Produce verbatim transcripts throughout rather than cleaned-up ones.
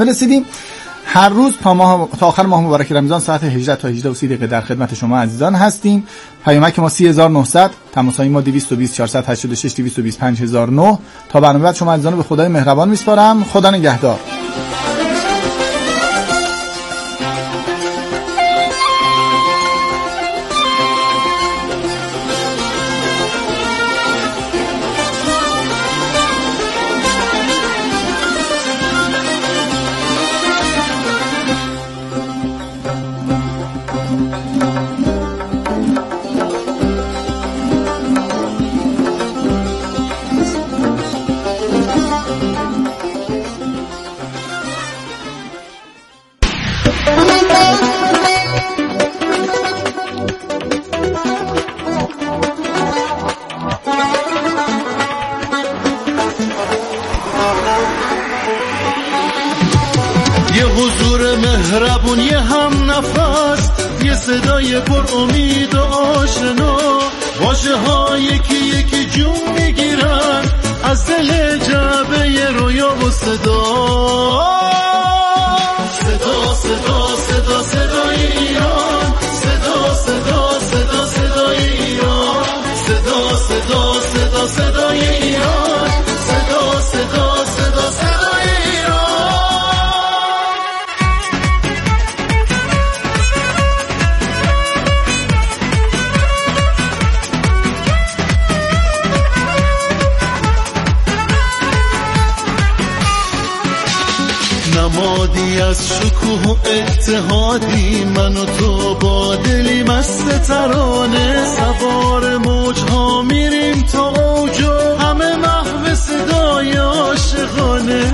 رسیدیم هر روز تا ماه تا آخر ماه مبارک رمضان ساعت هجده تا هجده و سی دقیقه در خدمت شما عزیزان هستیم. پیامک ما سی هزار و نهصد، تماس‌های ما دویست و بیست چهارصد و هشتاد و شش دویست و بیست پنج هزار و نه. تا برنامه بعد شما عزیزان رو به خدای مهربان میسپارم. خدا نگهدار. مهربونی هم نفس، یه صدای پر امید و آشنا، واژه ها یکی یکی جون میگیرن از دل جعبه رویا و صدا. صدا صدا صدا صدای ایران، صدا صدا صدا صدای ایران، صدا صدا صدا صدای ایران، صدا صدا صدا صدای ایران. نمادی از شکوه و اتحادی، من و تو با دلی مست ترانه، سوار موجها میریم تا اوج و همه محو صدای عاشقانه.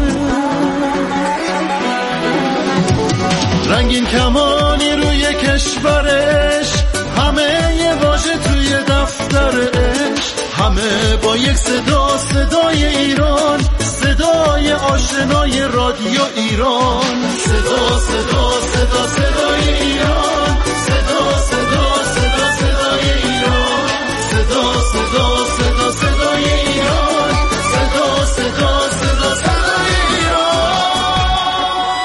رنگین کمانی روی کشورش، همه یه واژه توی دفترش، همه با یک صدا، صدای ایران، صدای آشنای رادیو ایران. صدا صدا صدا صدای ایران، صدا صدا صدا صدای ایران، صدا صدا صدا صدای ایران، صدا صدا صدا صدای ایران.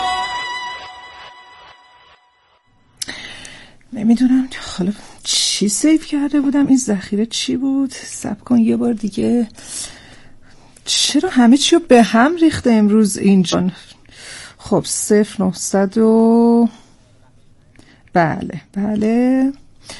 نمیدونم حالا چی سیف کرده بودم، این ذخیره چی بود؟ صبر کن یه بار دیگه. چرا همه چی رو به هم ریخته امروز اینجا؟ خب صفر نهصد و بله بله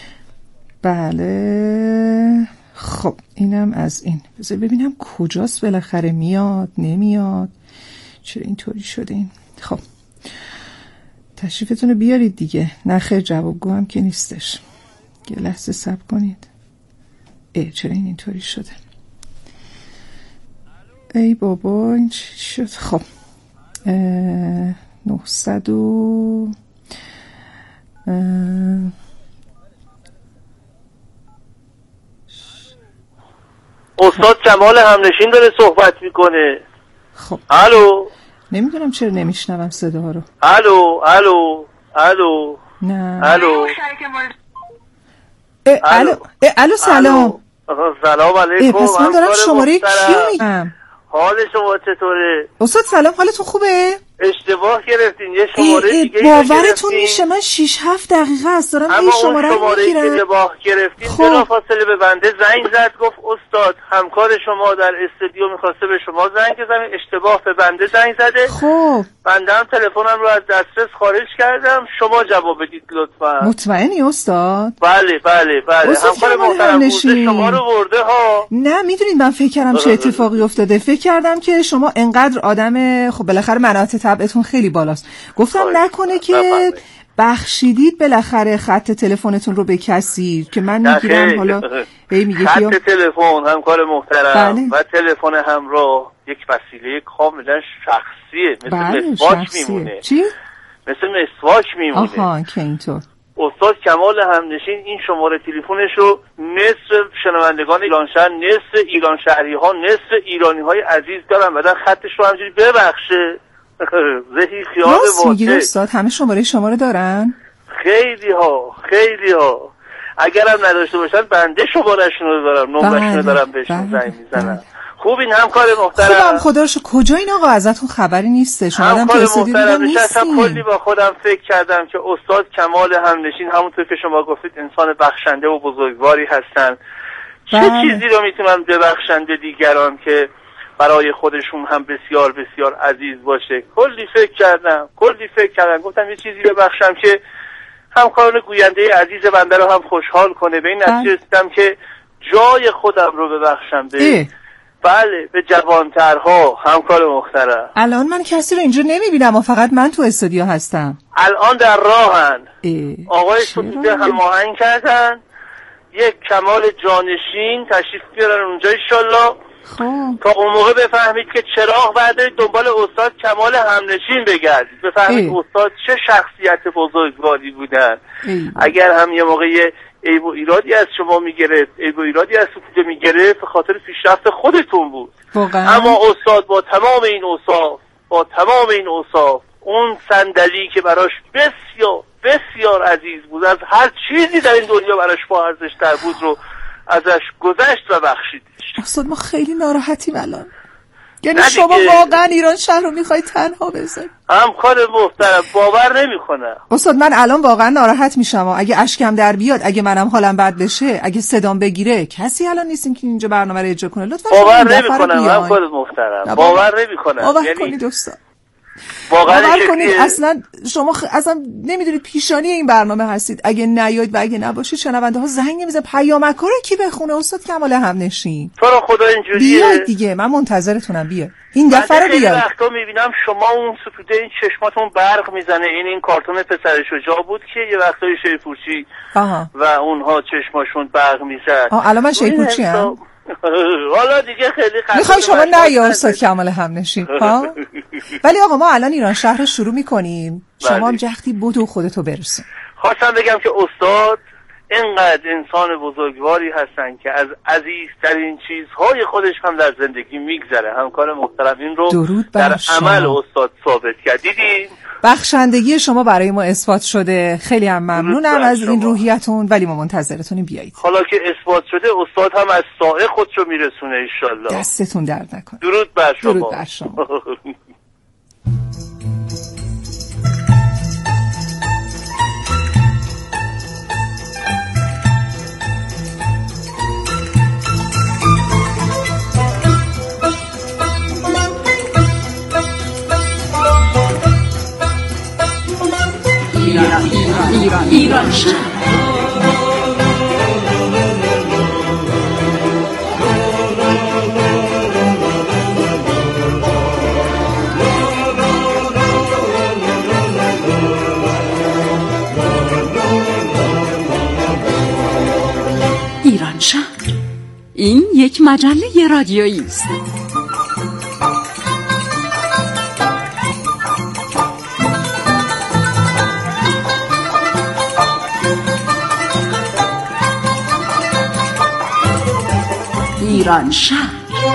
بله. خب اینم از این. بذار ببینم کجاست بالاخره، میاد نمیاد، چرا اینطوری شده این؟ خب تشریفتون رو بیارید دیگه. نه خیر جوابگو هم که نیستش. یه لحظه صبر کنید. اه چرا این اینطوری شده؟ ای بابا این چی شد؟ خب نهصد و استاد جمال همنشین داره صحبت میکنه. خب الو، نمیدونم چرا نمیشنوم صدا رو. الو الو الو نه الو الو الو سلام. سلام علیکم. پس من دارم شماره کیو میگم. حال شما چطوره؟ استاد سلام، حالتون خوبه؟ اشتباه گرفتین، یه شماره ای ای دیگه باورتون میشه من شش هفت دقیقه است دارم این شماره رو میگیرم. اما اشتباه گرفتین. خب. بلافاصله به بنده زنگ زد، گفت استاد همکار شما در استودیو میخواسته به شما زنگ بزنه، اشتباه به بنده زنگ زده. خب بنده هم تلفنم رو از دسترس خارج کردم، شما جواب بدید لطفا. مطمئنی استاد؟ بله بله بله. همکار محترم شما رو برده ها. نه میدونید من فکر کردم چه اتفاقی افتاده، فکر کردم که شما انقدر آدم خب بالاخره مناطق طبعتون خیلی بالاست، گفتم نکنه که بخشیدید بالاخره خط تلفنتون رو به کسی که من میگیرم حالا هی میگه خط تلفن همکار محترم بله. و تلفن همراه یک وسیله کاملا شخصیه، مثل بله مسواک شخصیه. میمونه. چی؟ مثل مسواک میمونه. آها که اینطور. استاد کمال همنشین این شماره تلفنش رو نصف شنوندگان ایران شهر، نصف ایران شهری ها، نصف ایرانی های عزیز دارن، بعدن خطش رو همجوری ببخشه. زهی خیال راست میگید واقع. استاد همه شماره شما رو دارن؟ خیلی ها خیلی ها. اگرم نداشته باشن بنده شمارهشون رو دارم، نمرشون رو دارم بهشون زنگ میزنم. خوبین همکار محترم؟ خوبم خدا رو شکر. کجا این آقا ازتون خبری نیسته؟ شما هم تو استودیو دیدم نیستین. کلی با خودم فکر کردم که استاد کمال همنشین همونطور که شما گفتید انسان بخشنده و بزرگواری هستن. چه چیزی رو میتونن ببخشن به دیگران که برای خودشون هم بسیار بسیار عزیز باشه؟ کلی فکر کردم کلی فکر کردم گفتم یه چیزی ببخشم که همکاران گوینده عزیز بنده رو هم خوشحال کنه. به این نتیجه رسیدم که جای خودم رو ببخشم به بله به جوانترها. همکار محترم الان من کسی رو اینجا نمیبینم و فقط من تو استودیو هستم. الان در راهن. آقای ستوده هماهنگ کردن یک کمال جانشین تشریف بیارن اونجا انشالله تا اون موقع بفهمید که چراغ بعد دنبال استاد کمال همنشین بگردید، بفهمید ای. استاد چه شخصیت بزرگواری بودن. ای. اگر هم یه موقع عیب و ایرادی از شما میگرفت، عیب و ایرادی از ستوده میگرفت، به خاطر پیشرفت خودتون بود. واقعا. اما استاد با تمام این اوصاف با تمام این اوصاف اون صندلی که براش بسیار بسیار عزیز بود، از هر چیزی در این دنیا براش با ارزش‌تر بود رو ازش گذشت و بخشیدش. استاد ما خیلی ناراحتیم الان. یعنی شما واقعا ایران شهر رو میخواید تنها بذارید؟ همکار محترم باور نمیکنم. استاد من الان واقعا ناراحت میشم. اگه اشکم در بیاد، اگه منم حالم بد بشه، اگه صدام بگیره، کسی الان نیستین که اینجا برنامه رو اجرا کنه. لطفا باور نمیکنم همکار محترم. باور نمیکنم. باور یعنی... کنید استاد. باور کنید اصلا شما خ... اصلا نمیدونید پیشانی این برنامه هستید. اگه نیاید و اگه نباشید شنونده ها زنگ نمیزنن پیامک رو کی بخونه؟ استاد کمال همنشین تو رو خدا اینجوریه. بیاید دیگه من منتظرتونم. بیاید این دفعه رو بیاید. من وقتا میبینم شما اون ستوده این چشماتون برق میزنه. این این کارتون پسر شجاع بود که یه وقتای شیپورچی و اونها چشماشون برق میزد. آه الان من شیپورچی ام حالا دیگه خیلی خسته میخوای شما نه یا استاد کمال همنشین ها. ولی آقا ما الان ایران شهر رو شروع میکنیم. شما هم جختی بدو خودتو برسون. خواستم بگم که استاد اینقدر انسان بزرگواری هستن که از عزیزترین چیزهای خودش هم در زندگی میگذره. همکار محترم این رو در عمل استاد ثابت کرد. دیدین؟ بخشندگی شما برای ما اثبات شده. خیلی هم ممنونم از این روحیتون. ولی ما منتظرتونیم بیایید. حالا که اثبات شده استاد هم از سایه خودشو میرسونه ان شاءالله. دستتون درد نکنه. درود بر شما. درود بر شما. ایران ایران ایران ایران شهر. ایران شهر این یک مجله رادیویی است. ایران شهر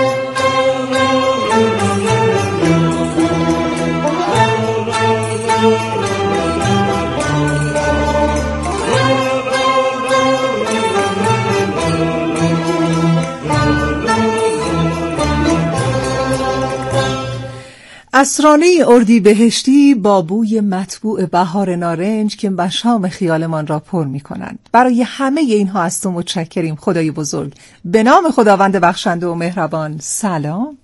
اسرانه اردیبهشتی با بوی مطبوع بهار نارنج که مشام خیالمان را پر می کنند. برای همه اینها از تو متشکریم خدای بزرگ. به نام خداوند بخشنده و مهربان. سلام.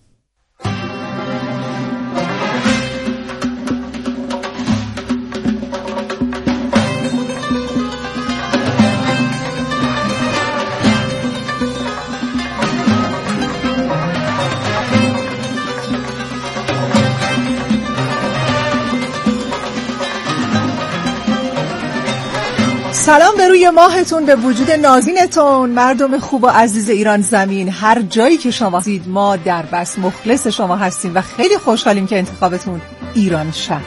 سلام به روی ماهتون، به وجود نازینتون، مردم خوب و عزیز ایران زمین. هر جایی که شما هستید ما در بس مخلص شما هستیم و خیلی خوشحالیم که انتخابتون ایران شهر.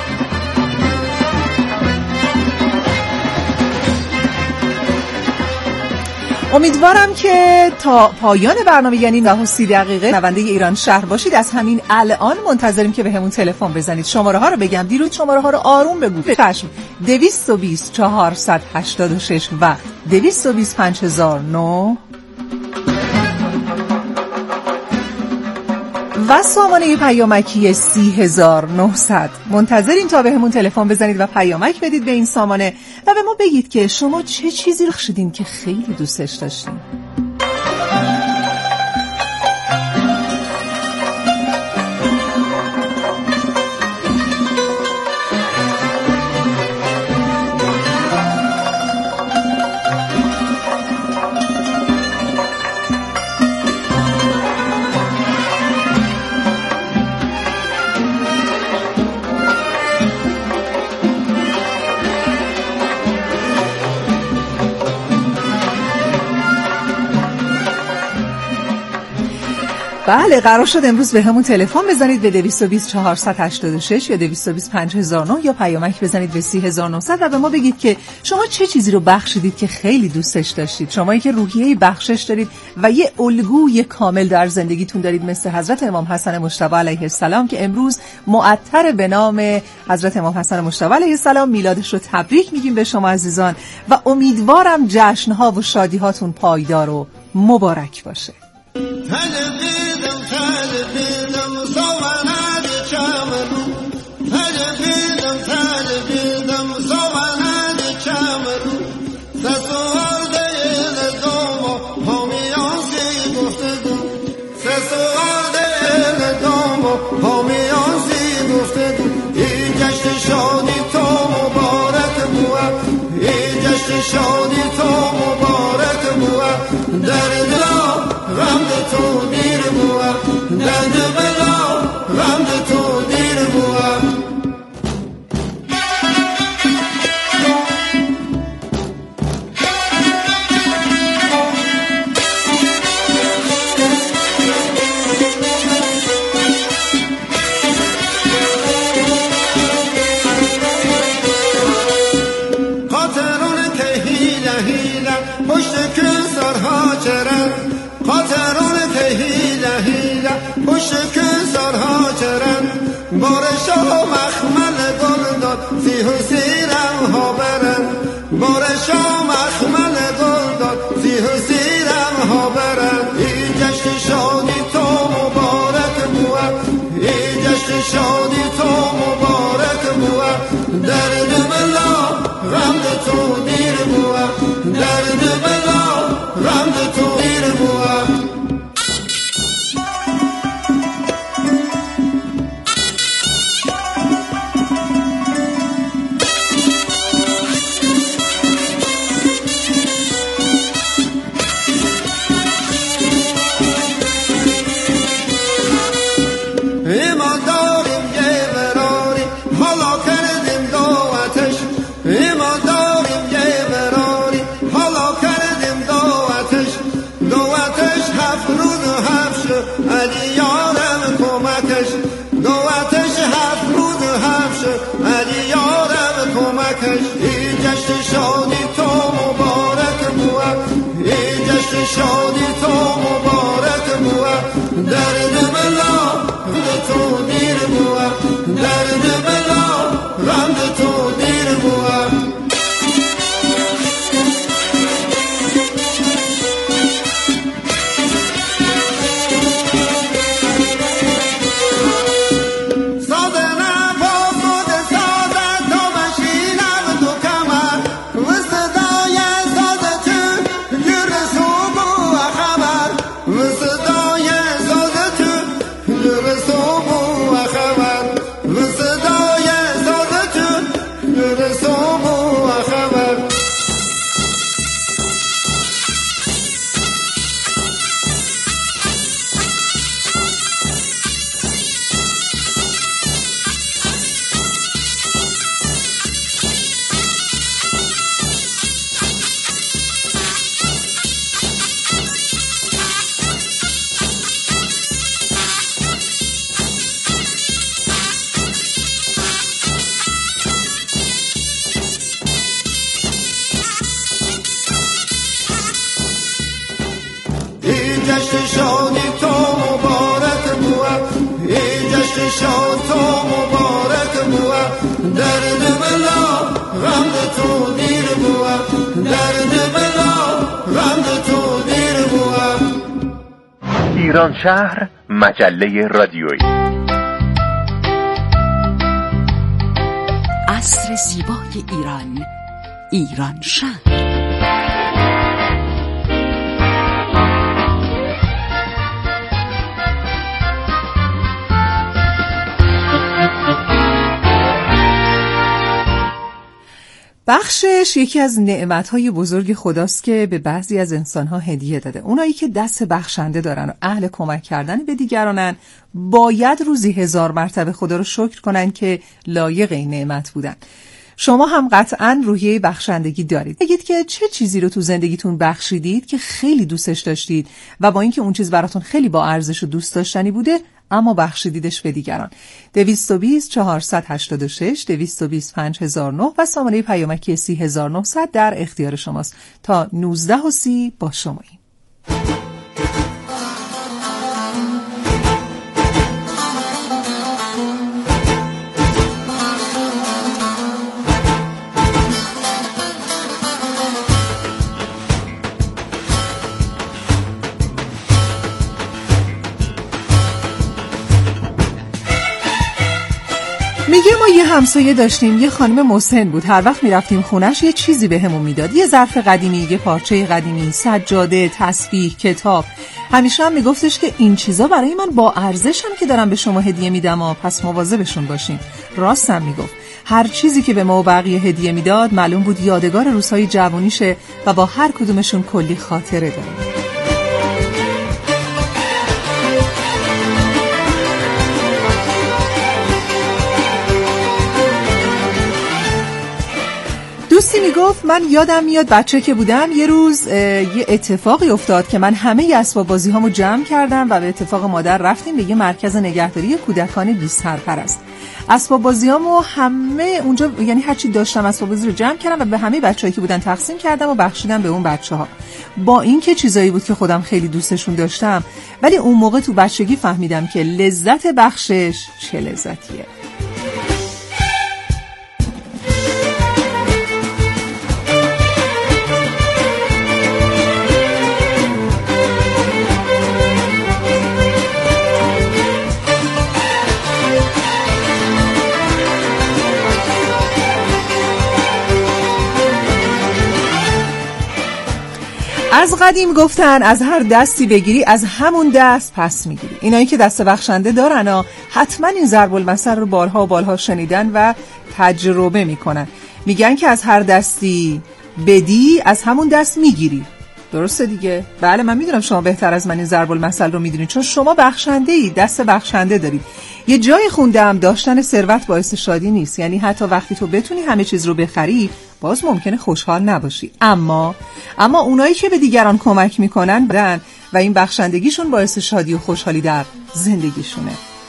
امیدوارم که تا پایان برنامه یعنی نه و سی دقیقه نونده ایران شهر باشید. از همین الان منتظریم که به همون تلفن بزنید. شماره ها رو بگم، دیروز شماره ها رو آروم بگو. چشم. دویست و بیست چهارصد و هشتاد و شش و دویست و بیست پنج هزار و نه. و سامانه پیامکی سی هزار و نهصد. منتظریم تا بهمون تلفن بزنید و پیامک بدید به این سامانه و به ما بگید که شما چه چیزی رو شدین که خیلی دوستش داشتین. بله، قرار شد امروز به همون تلفن بزنید به دویست و بیست چهارصد و هشتاد و شش یا دویست و بیست پنج هزار و نه یا پیامک بزنید به سی هزار و نهصد و به ما بگید که شما چه چیزی رو بخشیدید که خیلی دوستش داشتید. شمایی که روحیه بخشش دارید و یه الگوی کامل در زندگیتون دارید مثل حضرت امام حسن مجتبی علیه السلام که امروز معطر به نام حضرت امام حسن مجتبی علیه السلام میلادش رو تبریک میگیم به شما عزیزان و امیدوارم جشن‌ها و شادی‌هاتون پایدار و مبارک باشه. شادی تو مبارک بوا در دلا غم تو دیر بوا در دلا غم تو دیر بوا بارشا مخمل گل داد سی حسیرم ها برن بارشا مخمل گل داد سی حسیرم ها برن ای جشن شادی تو مبارک بوا ای جشن شادی تو مبارک بوا درد بلا غم تو دیر بوا درد بلا غم تو دیر بوا شادی تو مبارک بوا درد بلا غم تو دیر بوا درد بلا غم تو دیر بوا ایران شهر مجله رادیویی. عصر زیبای ایران، ایران شهر. بخشش یکی از نعمت‌های بزرگ خداست که به بعضی از انسان‌ها هدیه داده. اونایی که دست بخشنده دارن و اهل کمک کردن به دیگرانن باید روزی هزار مرتبه خدا رو شکر کنن که لایق این نعمت بودن. شما هم قطعاً روحیه بخشندگی دارید. بگید که چه چیزی رو تو زندگیتون بخشیدید که خیلی دوستش داشتید و با اینکه اون چیز براتون خیلی با ارزش و دوست داشتنی بوده اما بخشیدیدش به دیگران. دویست و بیست چهارصد و هشتاد و شش دویست و بیست پنج هزار و نه و سامانه پیامکی سی هزار و نهصد در اختیار شماست. تا نوزده و سی با شماییم. میگه ما یه همسایه داشتیم، یه خانم مسن بود. هر وقت میرفتیم خونش یه چیزی بهمون میداد، یه ظرف قدیمی، یه پارچه قدیمی، سجاده، تسبیح، کتاب. همیشه هم میگفتش که این چیزا برای من با ارزشن که دارم به شما هدیه میدم و پس مواظبشون باشین. راستم میگفت. هر چیزی که به ما و بقیه هدیه میداد معلوم بود یادگار روزهای جوونیشه و با هر کدومشون کلی خاطره داره. دوستی میگفت من یادم میاد بچه که بودم یه روز یه اتفاقی افتاد که من همه اسباب بازی هامو جمع کردم و به اتفاق مادر رفتیم به یه مرکز نگهداری کودکان بی سرپرست. اسباب بازی هامو همه اونجا، یعنی هرچی داشتم اسباب بازی رو جمع کردم و به همه بچه‌ای که بودن تقسیم کردم و بخشیدم به اون بچه‌ها. با اینکه چیزایی بود که خودم خیلی دوستشون داشتم، ولی اون موقع تو بچگی فهمیدم که لذت بخشش چه لذتیه. از قدیم گفتن از هر دستی بگیری از همون دست پس میگیری. اینایی که دست بخشنده دارن ها حتما این ضرب المثل رو بارها و بارها شنیدن و تجربه میکنن. میگن که از هر دستی بدی از همون دست میگیری. درسته دیگه؟ بله، من میدونم شما بهتر از من این ضرب المثل رو میدونید، چون شما بخشنده ای، دست بخشنده دارید. یه جای خوندم داشتن ثروت باعث شادی نیست، یعنی حتی وقتی تو بتونی همه چیز رو بخری باز ممکنه خوشحال نباشی. اما اما اونایی که به دیگران کمک میکنن بدن و این بخشندگیشون باعث شادی و خوشحالی در زندگیشونه.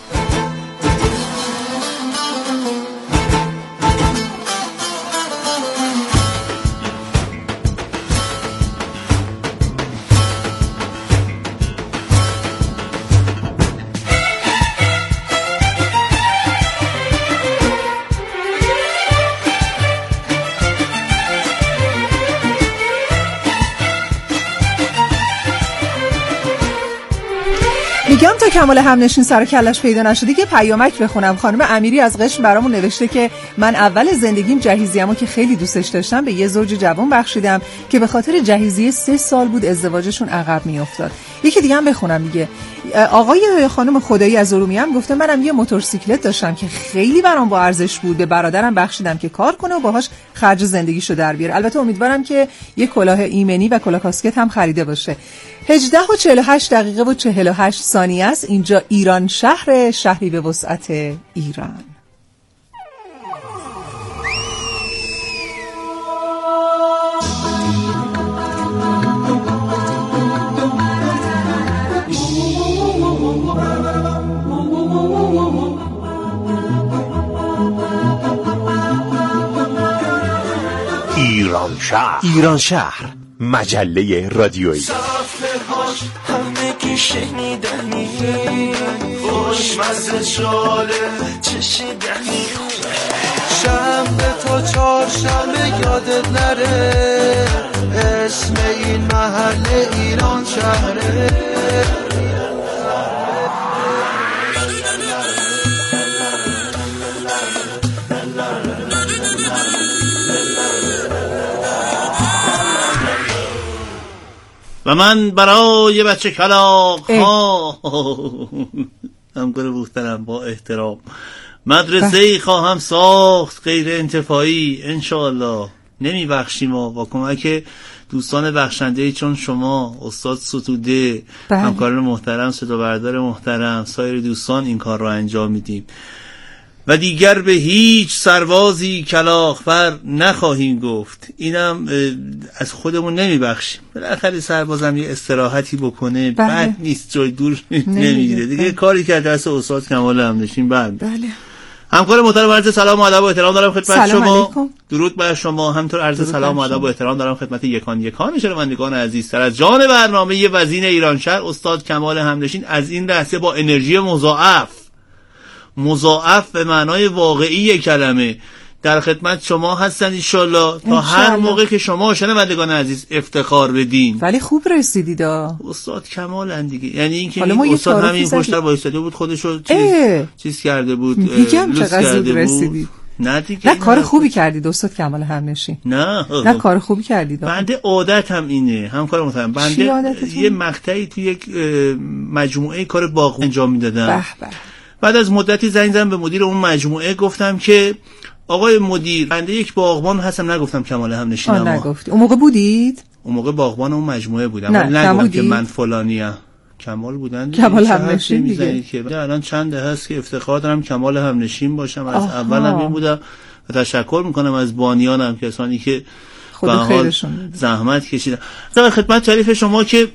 میگم تا کمال همنشین سر کلش پیدا نشده که پیامک بخونم. خانم امیری از قشم برامون نوشته که من اول زندگیم جهیزیه‌مو که خیلی دوستش داشتم به یه زوج جوان بخشیدم که به خاطر جهیزیه سه سال بود ازدواجشون عقب میافتاد. یکی دیگه هم بخونم میگه آقای خانم خدایی از ارومیه هم گفته منم یه موتورسیکلت داشتم که خیلی برام با ارزش بود، به برادرم بخشیدم که کار کنه و باهاش خرج زندگیشو در بیاره. البته امیدوارم که یه کلاه ایمنی و کلاه کاسکت هم خریده باشه. هجده و چهل و هشت دقیقه و چهل و هشت ثانیه است. اینجا ایران شهر، شهری به وسعت ایران. ایران شهر، ایران شهر، مجله رادیویی. صفحه‌هاش همگی شنیدنی، خوشمزه جاله چشیدنی، شنبه تا چهارشنبه یادت نره، اسم این محله ایران شهره. و من برای بچه کلاغ ها همکار محترم با احترام مدرسه ای خواهم ساخت غیر انتفاعی انشاءالله. نمی بخشیم و با کمک دوستان بخشنده چون شما استاد ستوده بله. همکاران محترم صدا بردار محترم سایر دوستان این کار رو انجام میدیم و دیگر به هیچ سربازی کلاغ‌فر نخواهیم گفت. اینم از خودمون نمی بخشیم. بالاخره سربازم یه استراحتی بکنه بله. بعد نیست جای دور نمیگیره دیگه بله. کاری که دست استاد کمال همنشین بله. بله. همکار محترم عرض سلام و ادب و احترام دارم خدمت شما علیکم. درود بر شما. همینطور عرض سلام و ادب و احترام دارم خدمت یکان یکان شنوندگان عزیزتر از جان برنامه وزین ایران شهر استاد کمال همنشین از این لحظه با انرژی مضاعف مضاعف به معنای واقعی کلمه در خدمت شما هستن انشالله تا هر موقع که شما شنوندگان عزیز افتخار بدین. ولی خوب رسیدید استاد کمالن دیگه، یعنی اینکه این استاد همین پشتر وایساده بود خودشو چیز, چیز کرده بود میگم چقدر زود رسیدید. نه دیگه نه کار خوبی کردید استاد کمال همنشین. نه نه کار خوبی کردید. بنده عادت هم اینه همکار محترم بنده یه مقطعی تو یک مجموعه کار باغ انجام میدادم. به به. بعد از مدتی زنگ زدم به مدیر اون مجموعه گفتم که آقای مدیر بنده یک باغبان هستم. نگفتم کمال همنشینم. آه نگفتی. اون موقع بودید؟ اون موقع باغبان اون مجموعه بودم. نه نگفتم که من فلانیم. کمال بودن. کمال همنشین دیگه. که الان چند هست که افتخار دارم کمال همنشین باشم. از اولم این بودم و تشکر میکنم از بانیانم کسانی که خدا خیرشون زحمت کشیدن. در خدمت تعریف شما که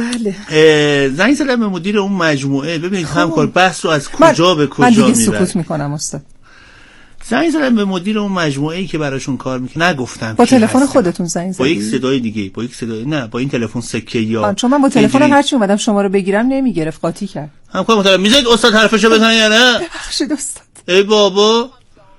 بله زنگ زدم به مدیر اون مجموعه ببینید همکار بحث رو از کجا به کجا میبره. من دیگه سکوت میکنم استاد. زنگ زدم به مدیر اون مجموعه‌ای که براشون کار میکنه نگفتم با تلفن خودتون زنگ زدید؟ با یک صدای دیگه با یک صدای نه با این تلفن سکه یا چون من با تلفنم هرچی اومدم شما رو بگیرم نمیگرفت قاطی کرد. همکار محترم میذارید استاد حرفشو بزنه یا نه؟ ببخشید استاد. ای بابا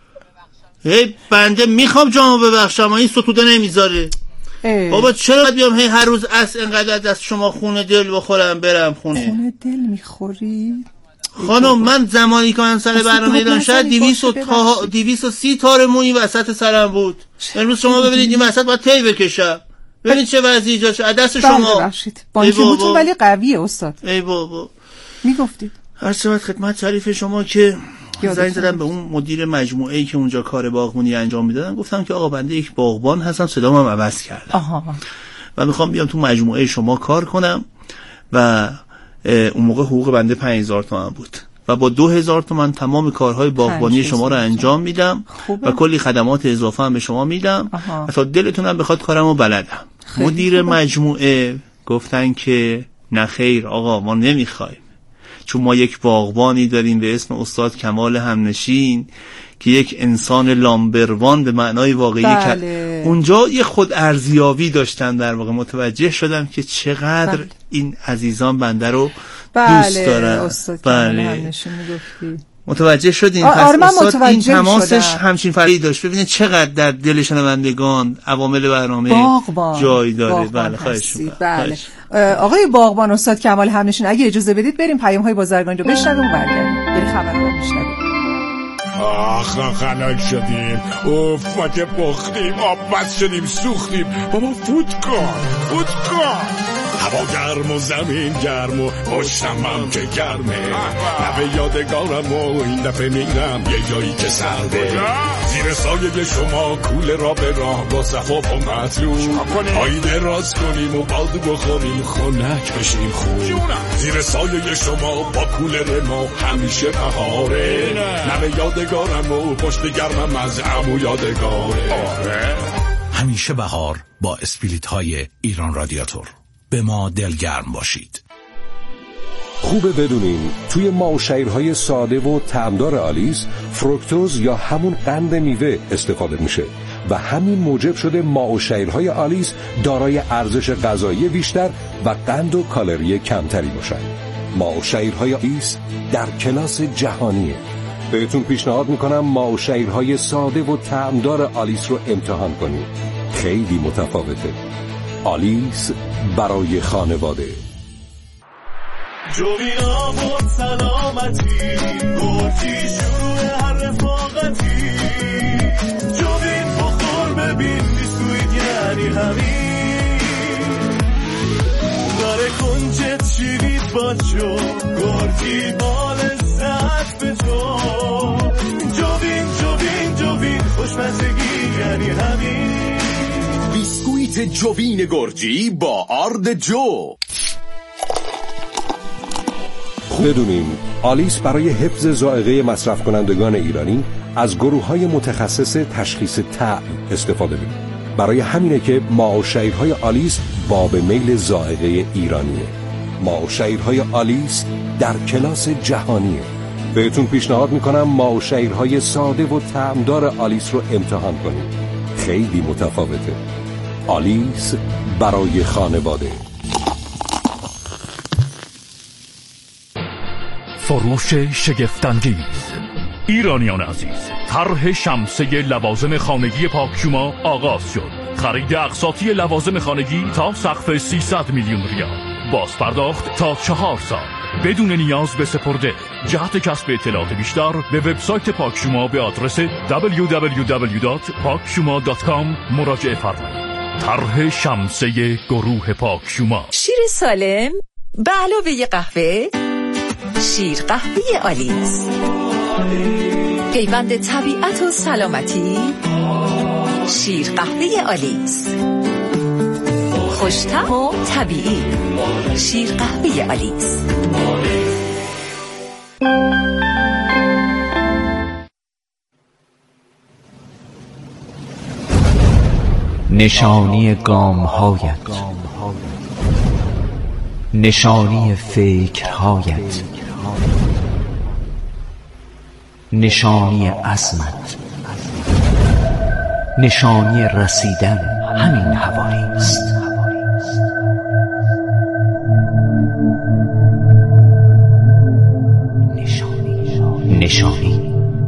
هی بنده میخوام جامو ببخشم این ستوده نمیذاره. ای. بابا چرا بیام هی هر روز اس اینقدر دست شما خونه دل بخورم برم خونه؟ خونه دل میخوری؟ خانم من زمانی که من سر برنامه ایران شهر دویست و سی تار موی وسط سرم بود. امروز شما ببینید این وسط باید تی بکشم. ببینید چه وضعی جاش از دست شما. ببخشید بانکیموتون ولی قویه استاد. ای بابا میگفتید هر چقدر خدمت تعریف شما که زنگ زدم به اون مدیر مجموعه‌ای که اونجا کار باغبونی انجام میدادن گفتم که آقا بنده یک باغبان هستم صدامم عوض کردم آها. و میخوام بیام تو مجموعه شما کار کنم و اون موقع حقوق بنده پنج هزار تومان بود و با دو هزار تومان تمام کارهای باغبانی شما رو انجام میدم خوبه. و کلی خدمات اضافه هم به شما میدم تا دلتونم بخواد کارمو بلدم. مدیر خوبه. مجموعه گفتن که نه خیر آقا ما نمیخوایم چون ما یک باغبانی داریم به اسم استاد کمال همنشین که یک انسان لامبروان به معنای واقعی بله. که اونجا یه خود ارزیابی داشتن در واقع متوجه شدم که چقدر بله. این عزیزان بنده رو بله. دوست دارن. استاد بله. همنشین میگفتی متوجه شدین پس استاد این تماسش شدم. همچین فرقی داشت. ببینید چقدر در دل شنوندگان عوامل برنامه باغبان. جای داره. باغبان بله خواهش می‌کنم. بله آقای باغبان استاد کمال همنشین اگه اجازه بدید بریم پیام‌های بازرگانی رو بشنویم و برگردیم. بریم خبرها رو بشنویم. آخ خلال شدیم اوف ما که بختیم آب بس شدیم سوختیم بابا فوت کن فوت کن هوا گرم و زمین گرم و پشتم هم که گرمه لبه یادگارم و این دفعه میرم یه جایی که سرده زیر سایه شما کوله را به راه با صفاف و مطلوب پایی دراز کنیم و بالدو بخوریم خنک بشیم خوب زیر سایه شما با کوله ما همیشه بهاره لبه یادگارم و پشت گرمم از عمو یادگاره همیشه بهار با اسپریت های ایران رادیاتور. به ما دلگرم باشید. خوبه بدونین توی ماوشیرهای ساده و طعمدار آلیس فروکتوز یا همون قند میوه استفاده میشه و همین موجب شده ماوشیرهای آلیس دارای ارزش غذایی بیشتر و قند و کالری کمتری باشن. ماوشیرهای آلیس در کلاس جهانیه. بهتون پیشنهاد میکنم ماوشیرهای ساده و طعمدار آلیس رو امتحان کنید. خیلی متفاوته. آلیس برای خانواده. جوینا بود سلامتی گفتی شروع هر رفاقتی جوین بخور ببین بیسکویت یعنی همین شاد شو گرگی با لذت به تو جوین جوین جوین خوشمزگی یعنی همین بیسکویت جوین گرجی با آرد جو. بدونین آلیس برای حفظ ذائقه مصرف کنندگان ایرانی از گروه‌های متخصص تشخیص طعم استفاده می‌کنه. برای همینه که ماء و شیرهای آلیس باب میل ذائقه ایرانیه. ماء و شیرهای آلیس در کلاس جهانیه. بهتون پیشنهاد میکنم ماء و شیرهای ساده و طعمدار آلیس رو امتحان کنید. خیلی متفاوته. آلیس برای خانواده. فروش شگفت‌انگیز. ایرانیان عزیز، طرح شمسه لوازم خانگی پاکشوما آغاز شد. خرید اقساطی لوازم خانگی تا سقف سیصد میلیون ریال، باز پرداخت تا چهار سال بدون نیاز به سپرده. جهت کسب اطلاعات بیشتر به وبسایت پاکشوما به آدرس دبلیو دبلیو دبلیو دات پاکشوما دات کام مراجعه فرمایید. طرح شمسه گروه پاکشوما. شیر سالم به علاوه قهوه، شیر قهوه آلیس، پیوند طبیعت و سلامتی. شیر قهوه آلیس، خوش‌طعم و طبیعی. شیر قهوه آلیس. نشانی گام‌هایت، نشانی فکرهایت، نشانی عزمت، نشانی رسیدن همین حوالی است. نشانی نشانی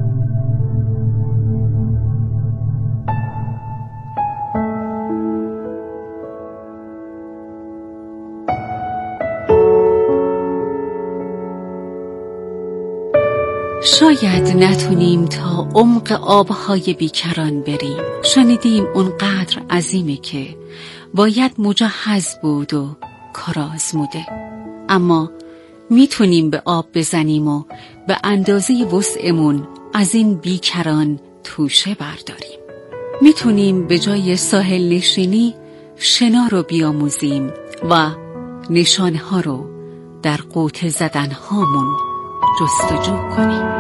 شاید نتونیم تا عمق آبهای بیکران بریم. شنیدیم اونقدر عظیمه که باید مجهز بود و کار آزموده. اما میتونیم به آب بزنیم و به اندازه وسعمون از این بیکران توشه برداریم. میتونیم به جای ساحل نشینی شنا رو بیاموزیم و نشانها رو در قوطه زدنهامون جستجو کنیم.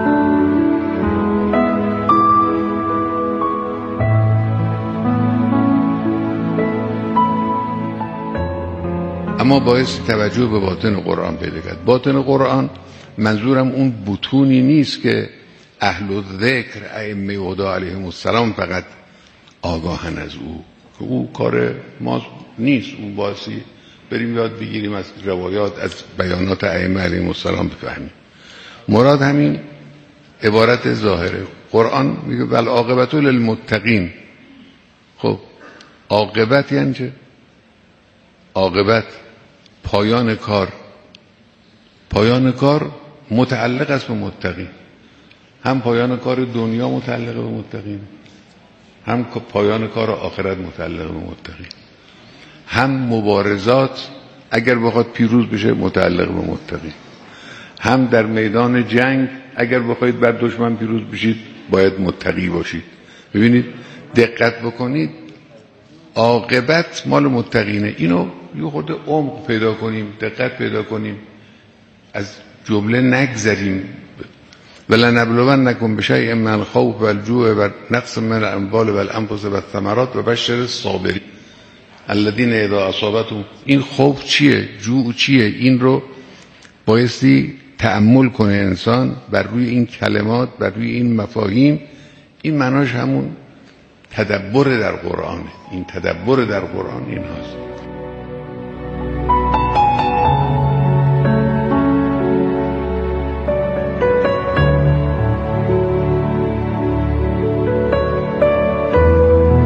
اما باعث توجه به باطن قرآن پیدا کرد. باطن قرآن منظورم اون بطونی نیست که اهل الذکر ائمه هدی علیهم السلام فقط آگاهن از او، که او کار ما نیست. اون باعثی بریم یاد بگیریم از روایات، از بیانات ائمه علیهم السلام بفهمیم. مراد همین عبارت ظاهره. قرآن میگه بل عاقبت للمتقین. خب عاقبت یعنی چه؟ عاقبت پایان کار. پایان کار متعلق است به متقین. هم پایان کار دنیا متعلق به متقین، هم پایان کار آخرت متعلق به متقین. هم مبارزات اگر بخواد پیروز بشه متعلق به متقین، هم در میدان جنگ اگر بخواید بر دشمن پیروز بشید باید متقی باشید. ببینید دقت بکنید، عاقبت مال متقینه. اینو یه خورده عمق پیدا کنیم، دقت پیدا کنیم، از جمله نگذریم. ولنبلونکم بشیء من الخوف والجوع ونقص من الاموال والانفس والثمرات وبشر الصابرین الذین اذا اصابتهم. این خوف چیه؟ جوع چیه؟ این رو بایستی تأمل کنه انسان بر روی این کلمات، بر روی این مفاهیم. این معناش همون تدبر در قرآن. این تدبر در قرآن این هست.